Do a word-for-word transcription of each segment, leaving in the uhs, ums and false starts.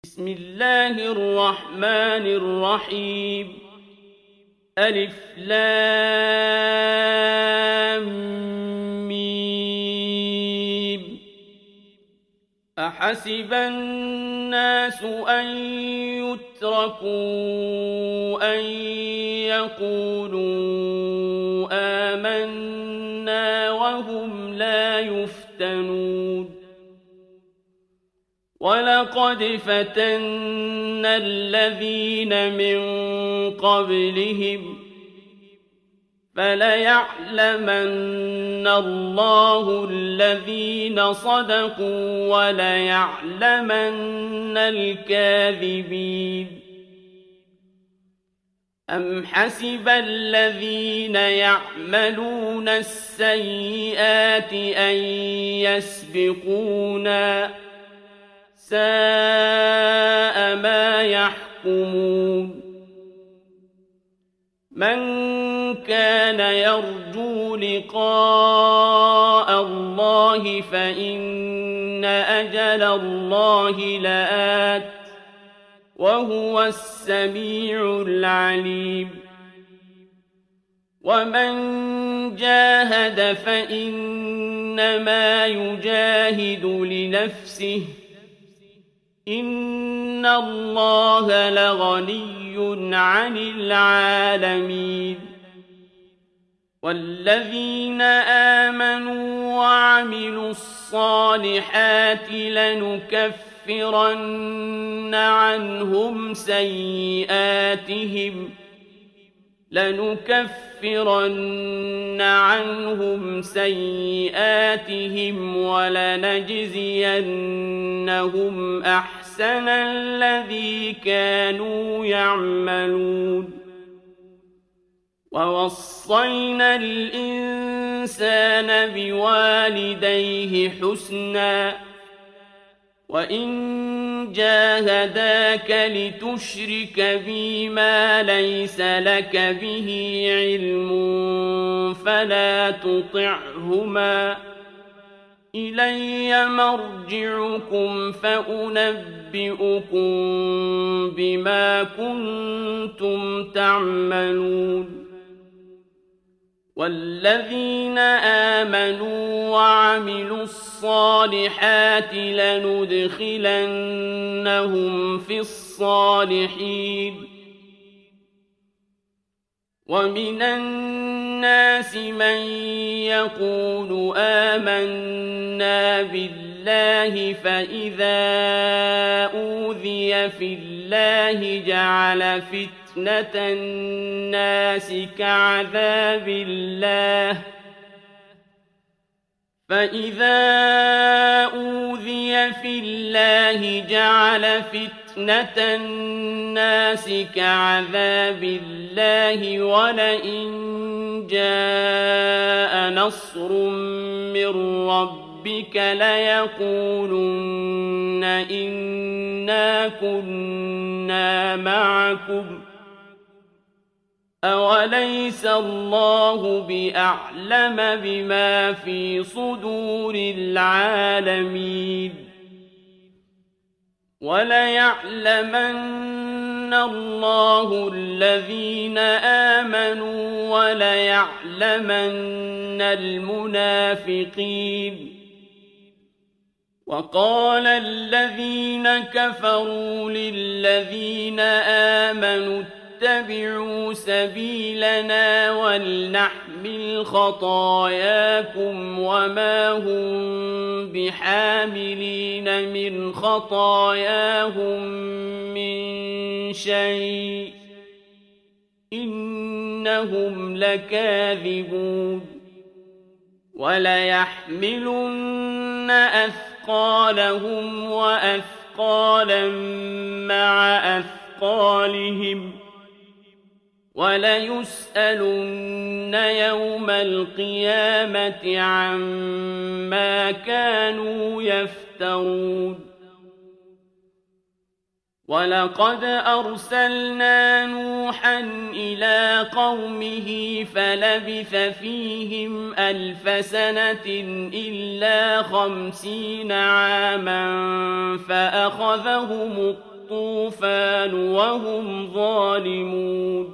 بسم الله الرحمن الرحيم ألف لام ميم أحسب الناس أن يتركوا أن يقولوا آمنا وهم لا يفتنون وَلَقَدْ فَتَنَّا الَّذِينَ مِن قَبْلِهِمْ فَلَيَعْلَمَنَّ اللَّهُ الَّذِينَ صَدَقُوا وَلَيَعْلَمَنَّ الْكَاذِبِينَ أَمْ حَسِبَ الَّذِينَ يَعْمَلُونَ السَّيِّئَاتِ أَن يَسْبِقُونَا ساء ما يحكمون من كان يرجو لقاء الله فإن أجل الله لآت وهو السميع العليم ومن جاهد فإنما يجاهد لنفسه إن الله لغني عن العالمين والذين آمنوا وعملوا الصالحات لنكفرن عنهم سيئاتهم لنكفرن عنهم سيئاتهم ولنجزينهم أحسن الذي كانوا يعملون ووصينا الإنسان بوالديه حسناً وَإِن جَاهَدَاكَ لِتُشْرِكَ بِي مَا لَيْسَ لَكَ بِهِ عِلْمٌ فَلَا تُطِعْهُمَا إِلَيَّ مَرْجِعُكُمْ فَأُنَبِّئُكُم بِمَا كُنتُمْ تَعْمَلُونَ والذين آمنوا وعملوا الصالحات لندخلنهم في الصالحين ومن الناس من يقول آمنا بالله فإذا أوذي في الله جعل فتنة فتنة الناس كعذاب الله فإذا أوذي في الله جعل فتنة الناس كعذاب الله ولئن جاء نصر من ربك ليقولن إنا كنا معكم أوليس الله بأعلم بما في صدور العالمين وليعلمن الله الذين آمنوا وليعلمن المنافقين وقال الذين كفروا للذين آمنوا اتبعوا سبيلنا ولنحمل خطاياكم وما هم بحاملين من خطاياهم من شيء إنهم لكاذبون وليحملن أثقالهم وأثقالا مع أثقالهم وَلَيُسْأَلُنَّ يَوْمَ الْقِيَامَةِ عَمَّا كَانُوا يَفْتَرُونَ وَلَقَدْ أَرْسَلْنَا نُوحًا إِلَىٰ قَوْمِهِ فَلَبِثَ فِيهِمْ أَلْفَ سَنَةٍ إِلَّا خَمْسِينَ عَامًا فَأَخَذَهُمُ الطوفان وهم ظالمون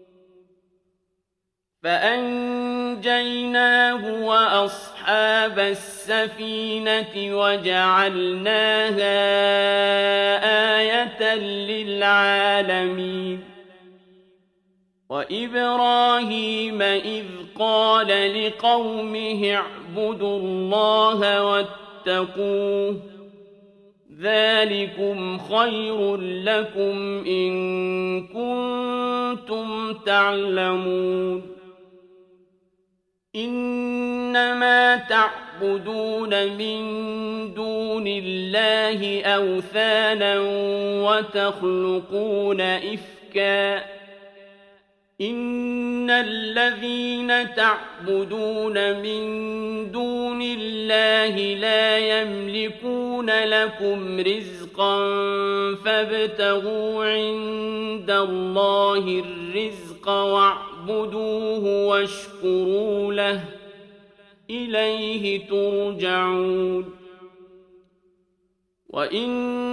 فأنجيناه وأصحاب السفينة وجعلناها آية للعالمين وإبراهيم إذ قال لقومه اعبدوا الله واتقوه ذلكم خير لكم إن كنتم تعلمون إنما تعبدون من دون الله أوثانا وتخلقون إفكا إن الذين تعبدون من دون الله لا يملكون لكم رزقا فابتغوا عند الله الرزق واعبدوه واشكروا له إليه ترجعون وإن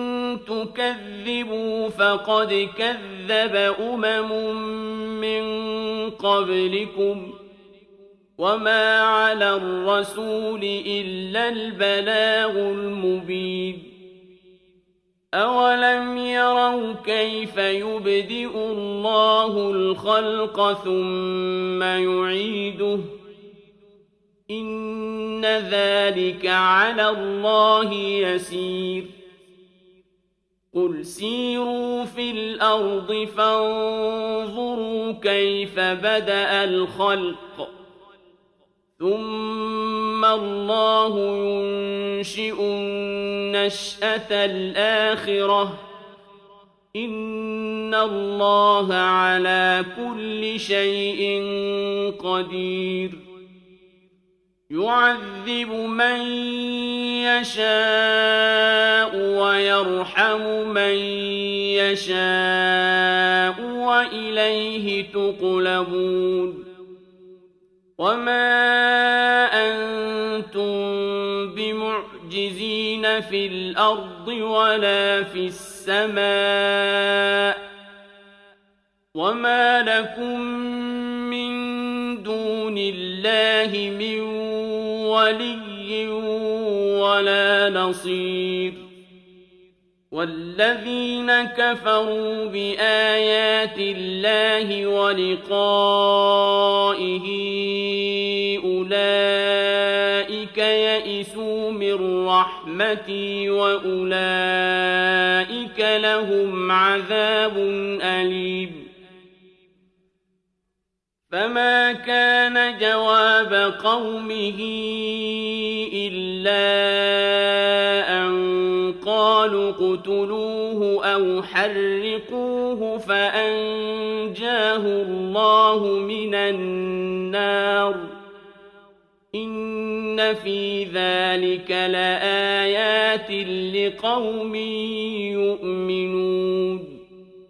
تكذبوا فقد كذب أمم من قبلكم وما على الرسول إلا البلاغ المبين أولم يروا كيف يبدئ الله الخلق ثم يعيده إن ذلك على الله يسير قل سيروا في الأرض فانظروا كيف بدأ الخلق ثم الله ينشئ النشأة الآخرة إن الله على كل شيء قدير يعذب من يشاء ويرحم من يشاء وإليه تقلبون وما أنتم بمعجزين في الأرض ولا في السماء وما لكم من دون الله من ولي ولا نصير والذين كفروا بآيات الله ولقائه أولئك يئسوا من رحمتي وأولئك لهم عذاب أليم فما كان جواب قومه إلا أن قالوا اقتلوه أو حرقوه فأنجاه الله من النار إن في ذلك لآيات لقوم يؤمنون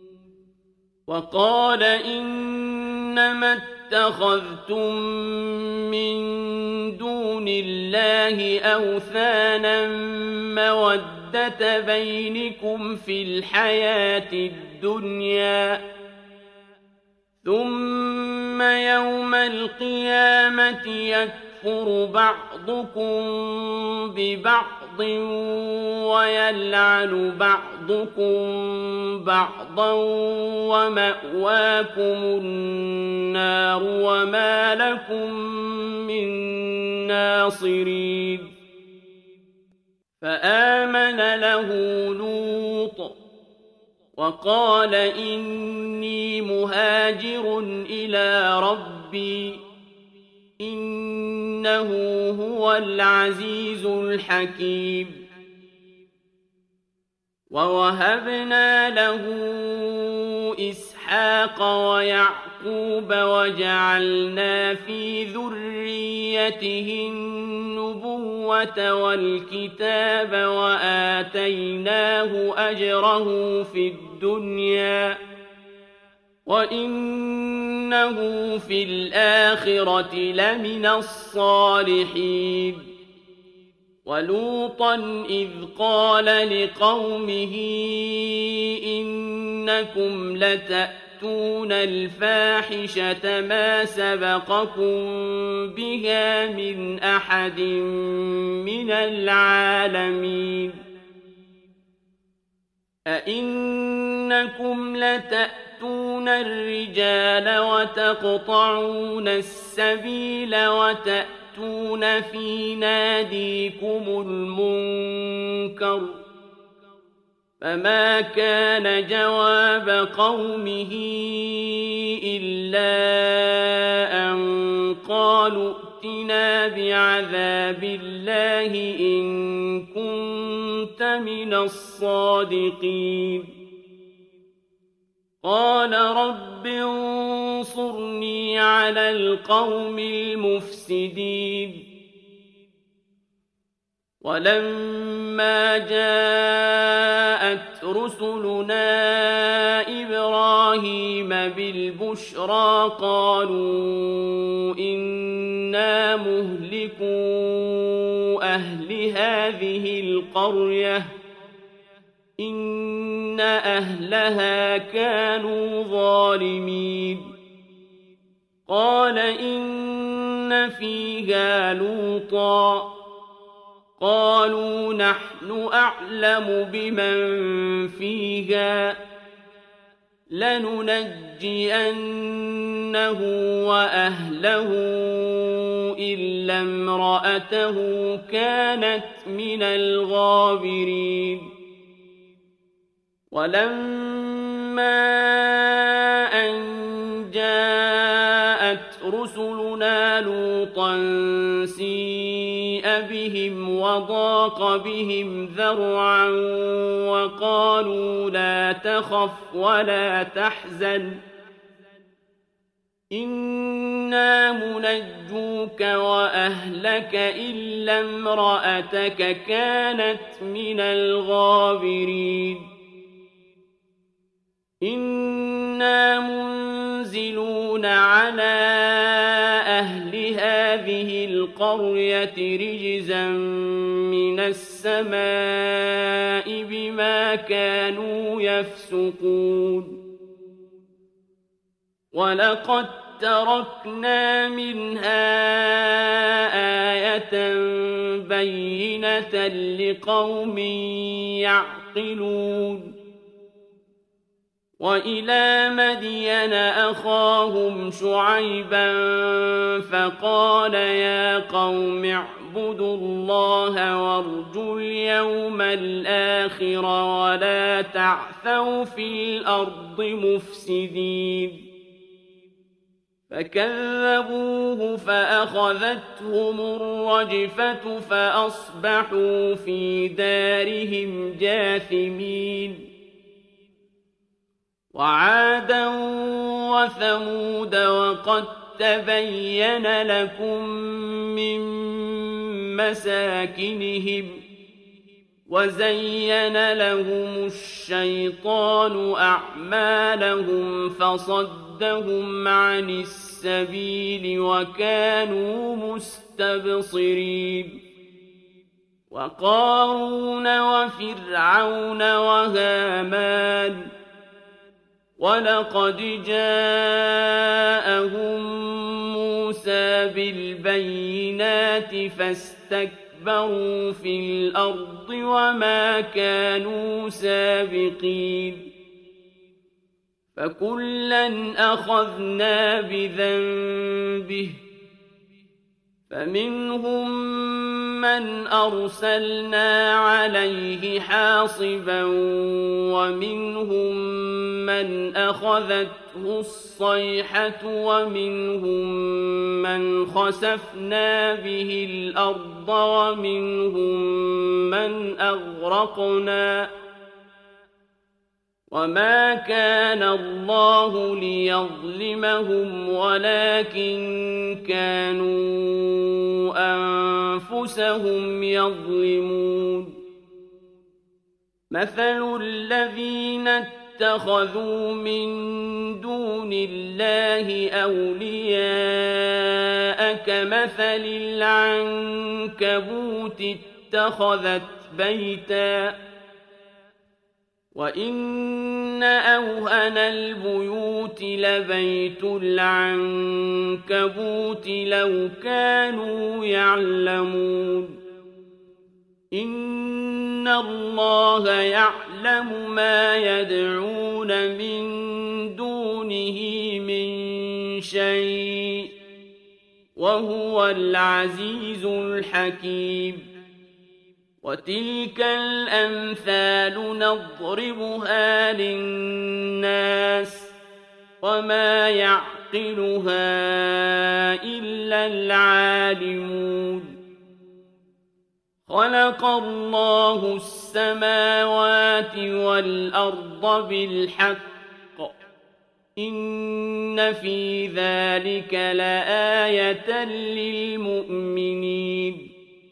وقال إنما اتخذتم من دون الله أوثانا مودة بينكم في الحياة الدنيا ثم يوم القيامة يكفر بعضكم ببعض ويلعن بعضكم بعضا ومأواكم النار وما لكم من ناصرين فآمن له لوط وقال إني مهاجر إلى ربي إنه هو العزيز الحكيم ووهبنا له إسحاق ويعقوب وجعلنا في ذريته النبوة والكتاب وآتيناه أجره في الدنيا وإنه في الآخرة لمن الصالحين ولوطا إذ قال لقومه إنكم لتأتون الفاحشة ما سبقكم بها من أحد من العالمين أئنكم لتأتون الرجال وتقطعون السبيل وتأتون في ناديكم المنكر فما كان جواب قومه إلا أن قالوا ائتنا بعذاب الله إن كنت من الصادقين قال رب انصرني على القوم المفسدين ولما جاءت رسلنا إبراهيم بالبشرى قالوا إنا مهلكو أهل هذه القرية إن أهلها كانوا ظالمين قال إن فيها لوطا قالوا نحن أعلم بمن فيها لننجينه وأهله إلا امرأته كانت من الغابرين ولما أن جاءت رسلنا لوطا سيء بهم وضاق بهم ذرعا وقالوا لا تخف ولا تحزن إنا منجوك وأهلك إلا امرأتك كانت من الغابرين إنا منزلون على أهل هذه القرية رجزا من السماء بما كانوا يفسقون ولقد تركنا منها آية بينة لقوم يعقلون وإلى مدين أخاهم شعيبا فقال يا قوم اعبدوا الله وارجوا اليوم الآخر ولا تعثوا في الأرض مفسدين فكذبوه فأخذتهم الرجفة فأصبحوا في دارهم جاثمين وعادا وثمود وقد تبين لكم من مساكنهم وزين لهم الشيطان أعمالهم فصدهم عن السبيل وكانوا مستبصرين وقارون وفرعون وهامان ولقد جاءهم موسى بالبينات فاستكبروا في الأرض وما كانوا سابقين فكلا أخذنا بذنبه فمنهم من أرسلنا عليه حاصبا ومنهم من أخذته الصيحة ومنهم من خسفنا به الأرض ومنهم من أغرقنا وما كان الله ليظلمهم ولكن كانوا أنفسهم يظلمون مثل الذين اتخذوا من دون الله أولياء كمثل العنكبوت اتخذت بيتا وَإِنَّ أَوْهَنَ الْبُيُوتِ لَبَيْتُ الْعَنكَبُوتِ لَوْ كَانُوا يَعْلَمُونَ إِنَّ اللَّهَ يَعْلَمُ مَا يَدْعُونَ مِن دُونِهِ مِن شَيْءٍ وَهُوَ الْعَزِيزُ الْحَكِيمُ وَتِلْكَ الْأَمْثَالُ نَضْرِبُهَا لِلنَّاسِ وَمَا يَعْقِلُهَا إِلَّا الْعَالِمُونَ خَلَقَ اللَّهُ السَّمَاوَاتِ وَالْأَرْضَ بِالْحَقِّ إِنَّ في ذَلِكَ لَآيَةً لِلْمُؤْمِنِينَ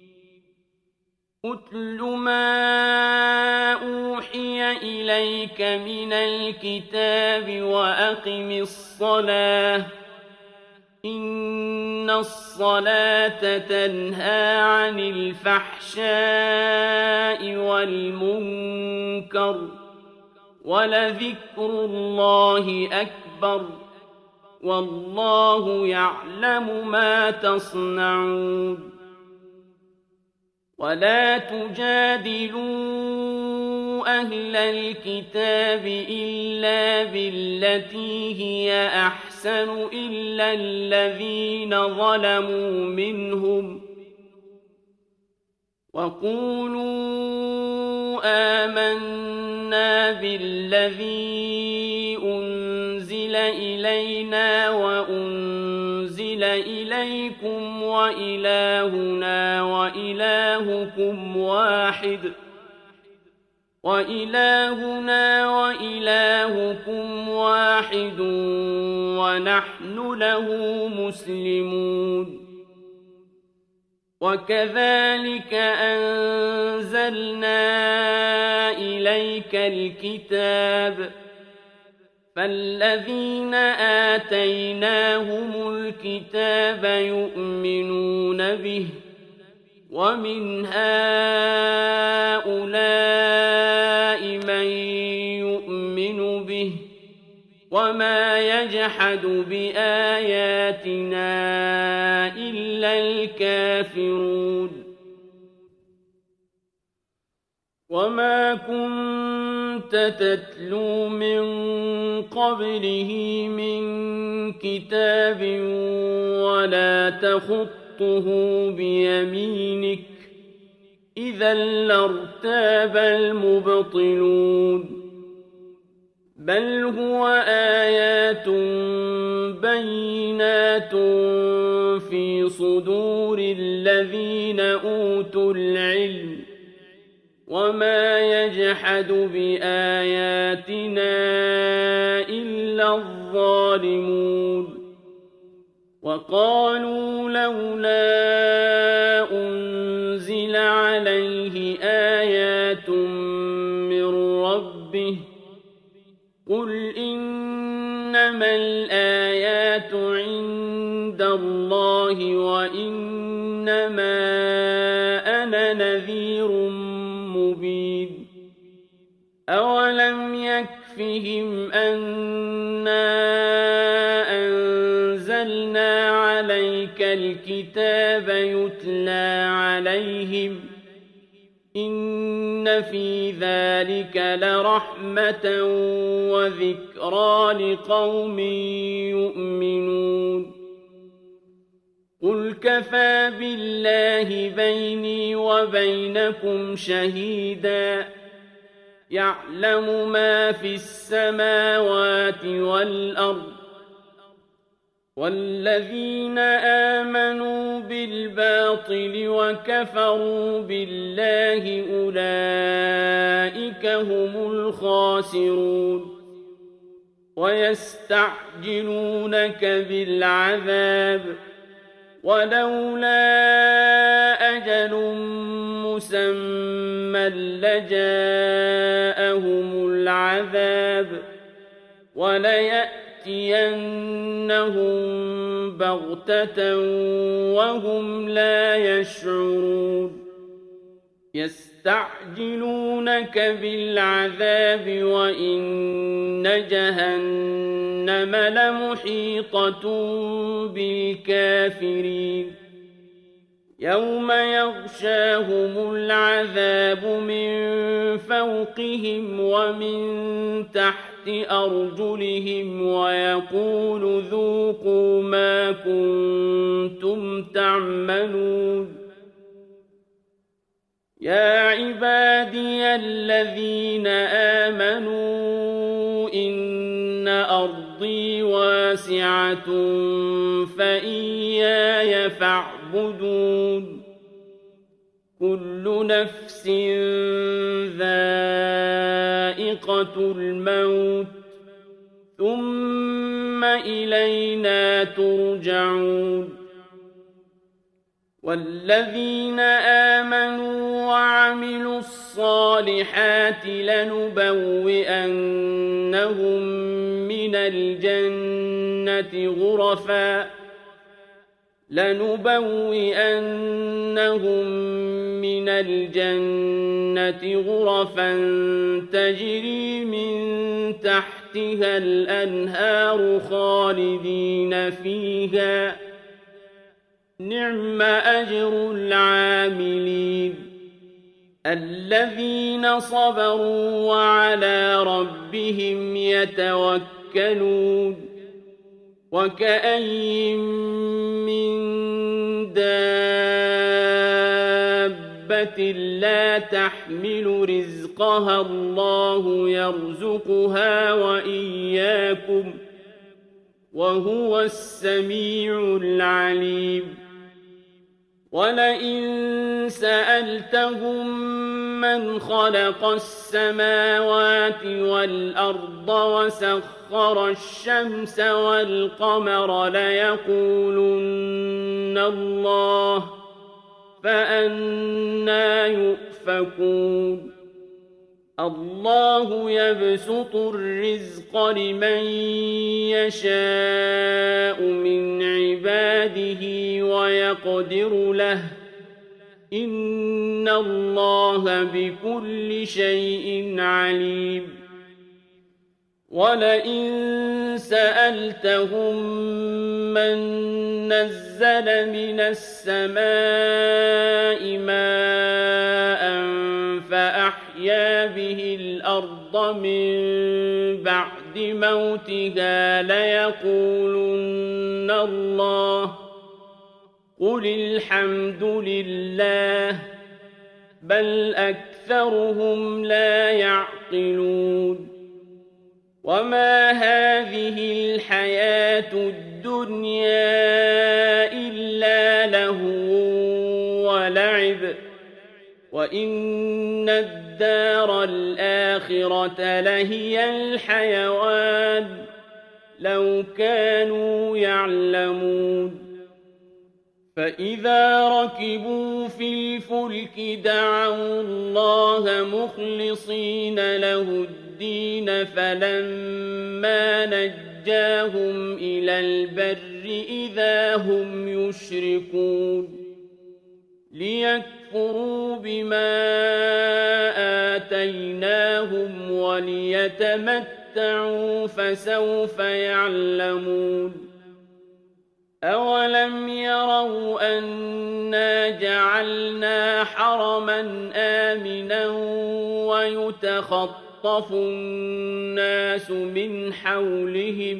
أُتْلُ مَا أُوحِيَ إِلَيْكَ مِنَ الْكِتَابِ وَأَقِمِ الصَّلَاةَ إِنَّ الصَّلَاةَ تَنْهَى عَنِ الْفَحْشَاءِ وَالْمُنكَرِ وَلَذِكْرُ اللَّهِ أَكْبَرُ وَاللَّهُ يَعْلَمُ مَا تَصْنَعُونَ وَلَا تُجَادِلُوا أَهْلَ الْكِتَابِ إِلَّا بِالَّتِي هِيَ أَحْسَنُ إِلَّا الَّذِينَ ظَلَمُوا مِنْهُمْ وَقُولُوا آمَنَّا بِالَّذِي أُنزِلَ إِلَيْنَا وَأُنزِلَ إِلَيْكُمْ وَإِلَٰهُنَا وَإِلَٰهُكُمْ وَاحِدٌ وَإِلَٰهُنَا وَإِلَٰهُكُمْ وَاحِدٌ وَنَحْنُ لَهُ مُسْلِمُونَ وَكَذَلِكَ أَنزَلْنَا إِلَيْكَ الْكِتَابَ فَالَّذِينَ آتَيْنَاهُمُ الْكِتَابَ يُؤْمِنُونَ بِهِ وَمِنْ هَٰؤُلَاءِ مَن يُؤْمِنُ بِهِ وَمَا يَجْحَدُ بِآيَاتِنَا إِلَّا الْكَافِرُونَ وَمَا كُنتَ تَتْلُو مِن قَبْلِهِ مِن كِتَابٍ وَلَا تَخُطُّهُ بِيَمِينِكَ إِذًا لَّارْتَابَ الْمُبْطِلُونَ بَلْ هُوَ آيَاتٌ بَيِّنَاتٌ فِي صُدُورِ الَّذِينَ أُوتُوا الْعِلْمَ وَمَا يَجْحَدُ بِآيَاتِنَا إِلَّا الظَّالِمُونَ وَقَالُوا لَوْلَا أُنزِلَ عَلَيْهِ آيَاتٌ مِّن رَّبِّهِ قُلْ إِنَّمَا الْآيَاتُ عِندَ اللَّهِ وَإِنَّمَا أَنَا نَذِيرٌ مُّبِينٌ أَوَلَمْ يَكْفِهِمْ أَنَّا أَنزَلْنَا عَلَيْكَ الْكِتَابَ يُتْلَىٰ عَلَيْهِمْ إِنَّ فِي ذَلِكَ لَرَحْمَةً وَذِكْرَىٰ لِقَوْمٍ يُؤْمِنُونَ قُلْ كَفَىٰ بِاللَّهِ بَيْنِي وَبَيْنَكُمْ شَهِيدًا يَعْلَمُ مَا فِي السَّمَاوَاتِ وَالْأَرْضِ وَالَّذِينَ آمَنُوا بِالْبَاطِلِ وَكَفَرُوا بِاللَّهِ أُولَٰئِكَ هُمُ الْخَاسِرُونَ وَيَسْتَعْجِلُونَكَ بِالْعَذَابِ وَلَوْلَا أَجَلٌ مُّسَمًّى لَّجَاءَهُمُ الْعَذَابُ وَلَيَأْتِيَنَّهُم بَغْتَةً وَهُمْ لَا يَشْعُرُونَ يستعجلونك بالعذاب وإن جهنم لمحيطة بالكافرين يوم يغشاهم العذاب من فوقهم ومن تحت أرجلهم ويقول ذوقوا ما كنتم تعملون يا عبادي الذين آمنوا إن أرضي واسعة فإياي فاعبدون كل نفس ذائقة الموت ثم إلينا ترجعون والذين آمنوا وعملوا الصالحات لنبوئنهم من الجنة غرفا لنبوئنهم من الجنة غرفا تجري من تحتها الأنهار خالدين فيها نعم أجر العاملين الذين صبروا وعلى ربهم يتوكلون وكأين من دابة لا تحمل رزقها الله يرزقها وإياكم وهو السميع العليم ولئن سألتهم من خلق السماوات والأرض وسخر الشمس والقمر ليقولن الله فأنى يؤفكون الله يبسط الرزق لمن يشاء من عباده ويقدر له إن الله بكل شيء عليم ولئن سألتهم من نزل من السماء ماء فأحيا به الأرض من بعد موتها ليقولن الله قل الحمد لله بل أكثرهم لا يعقلون وما هذه الحياة الدنيا إلا لهو ولعب وإن الدار الآخرة لهي الحيوان لو كانوا يعلمون فإذا ركبوا في الفلك دعوا الله مخلصين له الدين فلما نجاهم إلى البر إذا هم يشركون ليكفروا بما آتيناهم وليتمتعوا فسوف يعلمون أولم يروا أنا جعلنا حرما آمنا ويتخطف الناس من حولهم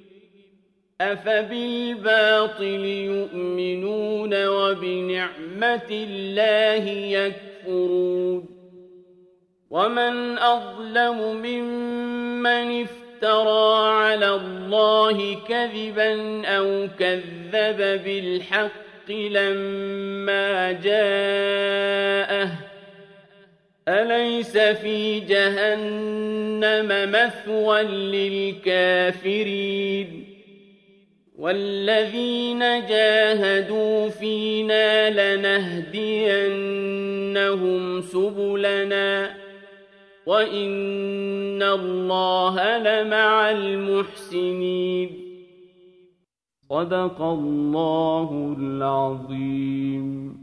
أفبالباطل يؤمنون وبنعمة الله يكفرون ومن أظلم ممن افترى على الله كذبا أو كذب بالحق لما جاءه أليس في جهنم مثوى للكافرين والذين جاهدوا فينا لنهدينهم سبلنا وإن الله لمع المحسنين صدق الله العظيم.